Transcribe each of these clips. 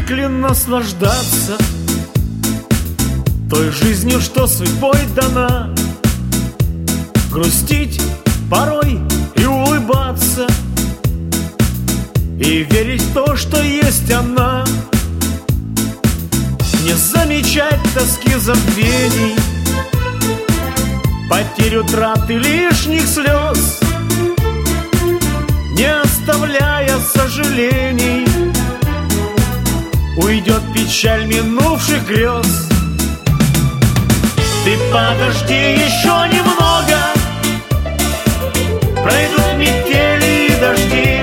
привыкли наслаждаться той жизнью, что судьбой дана, грустить порой и улыбаться, и верить в то, что есть она, не замечать тоски забвений, потерю трат и лишних слез, не оставляя сожалений. Уйдет печаль минувших грез. Ты подожди еще немного, пройдут метели и дожди,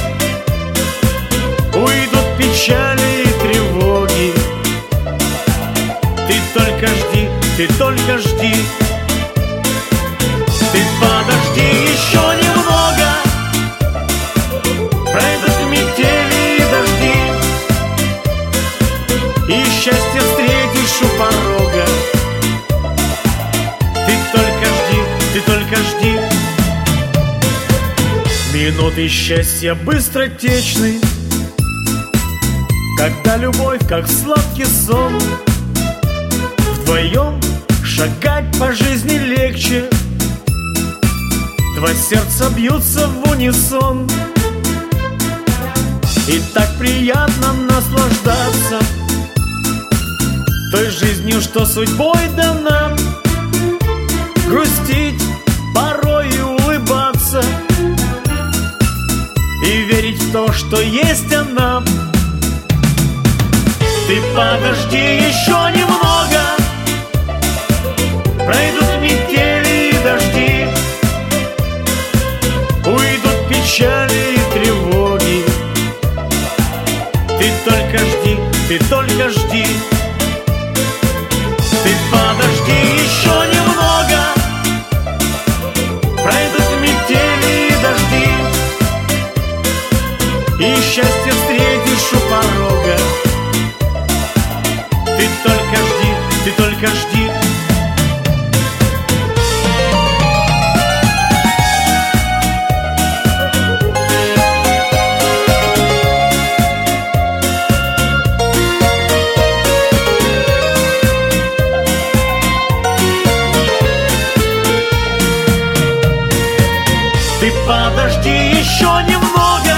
уйдут печали и тревоги. Ты только жди, ты только жди. Ты подожди еще немного, пройдут метели и дожди, и счастье встретишь у порога. Ты только жди, ты только жди. Минуты счастья быстротечны, когда любовь, как сладкий сон. Вдвоем шагать по жизни легче, два сердца бьются в унисон. И так приятно наслаждаться той жизнью, что судьбой дана, грустить порой и улыбаться, и верить в то, что есть она. Ты подожди еще немного, пройдут метели и дожди, уйдут печали и тревоги. Ты только жди, ты только жди. Ты подожди еще немного, пройдут метели и дожди, и счастье встретишь у порога. Ты только жди, ты только жди. Ты подожди еще немного,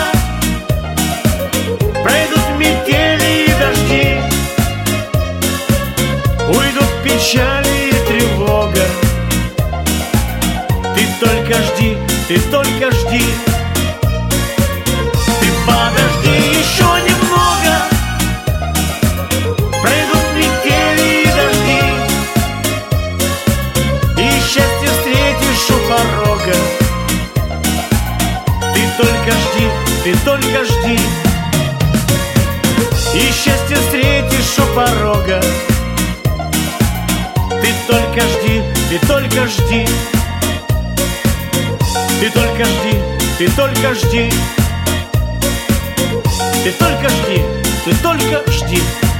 пройдут метели и дожди, уйдут печали и тревога. Ты только жди, ты только жди. Ты подожди еще немного, пройдут метели и дожди, и счастье встретишь у порога. Ты только жди, ты только жди, и счастье встретишь у порога. Ты только жди, ты только жди. Ты только жди, ты только жди. Ты только жди, ты только жди.